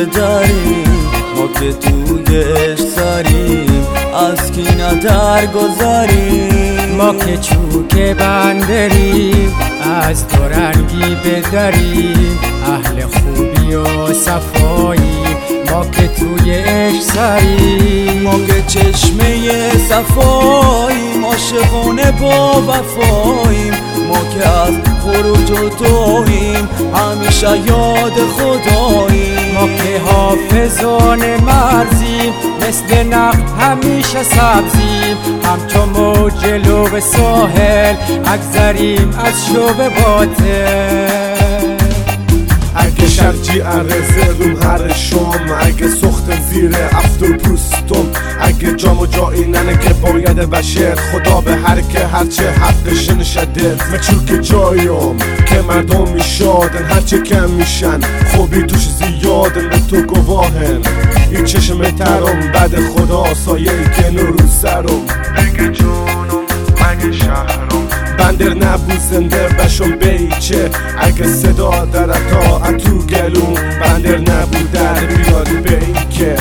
داریم، ما که تویش ساریم، از کی ندرگذاریم. ما که چوک بندریم، از تو رنگی بداریم، اهل خوبی و صفایی، ما که توی عشق ساریم. ما که چشمه صفاییم، عاشقانه با وفاییم، ما که از خروج و توییم، همیشه یاد خداییم. ما که حافظان مرزیم، مثل نخل همیشه سبزیم، همچون موج لب ساحل اگذریم از شوب باطل. اگه شرجی عرضه روم هر شام، اگه سخت زیر افتر پوستم، اگه جام و جایی ننه که باید بشه خدا به هر که هرچه حقش نشده. مچو که جایم که مردم میشادن هرچه کم میشن، خوبی توش زیادن به تو گواهن. این چشم ترم بعد خدا سایه که نورو سرم، اگه جونم اگه شهرم بندر نبود زنده بشم بیچه. اگه صدا در تا تو گلوم بندر نبود در بیاد بیکه.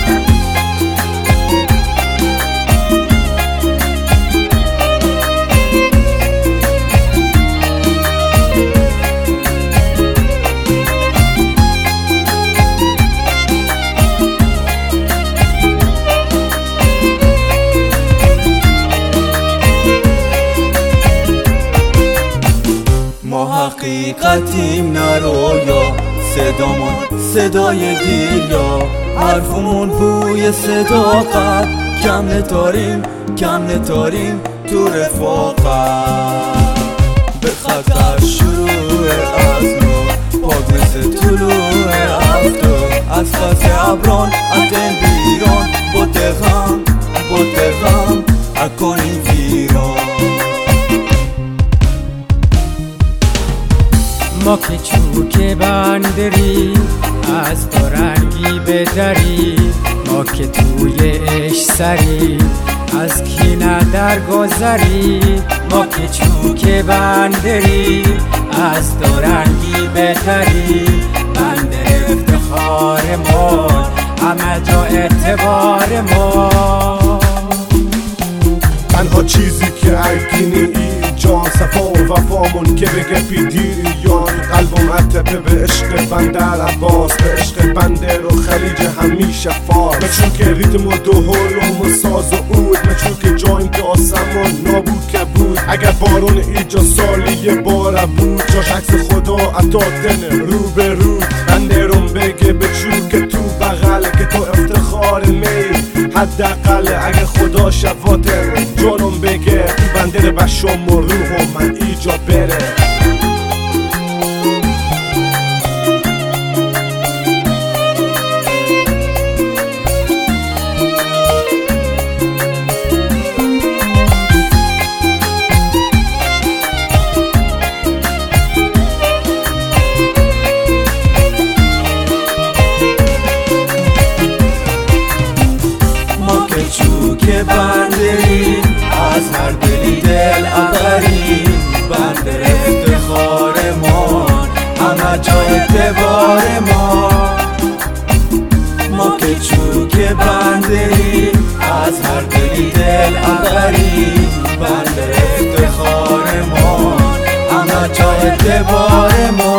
ما حقیقتیم نه رویا، صدامون صدای دیریا، حرفمون بوی صداقت، کم نتاریم تو رفاقت. به خطر شروع از نو، پاک مثل طلوع افتا، از خط ابران از دل بیران، با تغم اکنیم ویران. ما که چوک بندریم، از تو رنگی بداریم، ما که توی عشق سریم، از کی ندرگذریم. ما که چوک بندریم، از تو رنگی بداریم، بندر افتخار ما، همه جا اعتبار ما. تنها چیزی که اگینی ای جان، صفا و وفامون که بگه پیدیریان. قلبم عتبه به عشق بندر عباس، به عشق بندر و خلیج همیشه فارس. مچون که ریتم و دوهلم و ساز و عود، مچون که جایم که آسمان نابود که بود. اگر بارون ایجا سالی یه بار بود، جاش عکس خدا عطادن رو به رو. بندرم بگه به چون که تو بغل، که تو افتخار می حداقل. اگه خدا شفاته جانم بگه، تو بندر بشم و روحم من ایجا بره. که بندریم، از هر دلی دل عبریم، بندر افتخارمان، همه جا اعتبار ما. ما که چوک بندریم، از هر دلی دل عبریم، بندر افتخارمان، همه جا اعتبار ما.